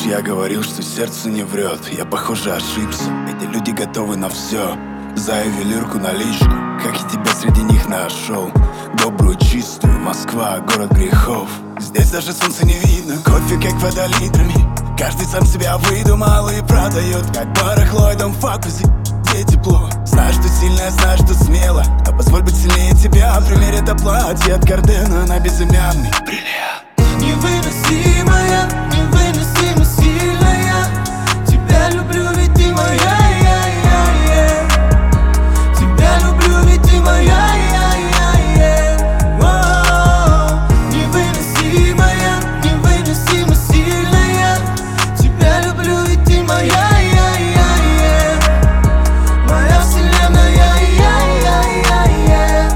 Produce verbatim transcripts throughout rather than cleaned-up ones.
Помнишь, я говорил, что сердце не врет? Я, похоже, ошибся. Эти люди готовы на все, за ювелирку наличку. Как я тебя среди них нашел? Добрую, чистую, Москва, город грехов. Здесь даже солнца не видно, кофе как вода литрами. Каждый сам себя выдумал и продает, как барахло и дом в факузе, где тепло. Знаешь, что сильная, знаешь, что смело, но позволь быть сильнее тебя. Примерь это платье от Гардена на безымянный бриллиант. Невыносимая, невыносимо сильная. Тебя люблю, ведь ты моя, я, я, я. Тебя люблю, ведь ты моя, я, я, я. О, невыносимая, невыносимо сильная. Тебя люблю, ведь ты моя, я, я, я. Моя вселенная, я, я, я, я.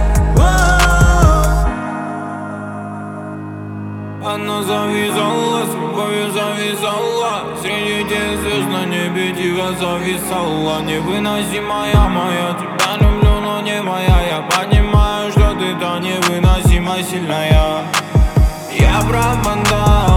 Она завязала, с любовью завязала. Среди тех звезд на небе тихо зависала. Невыносимая моя, тебя люблю, но не моя. Я понимаю, что ты та невыносимо сильная. Я пропадал.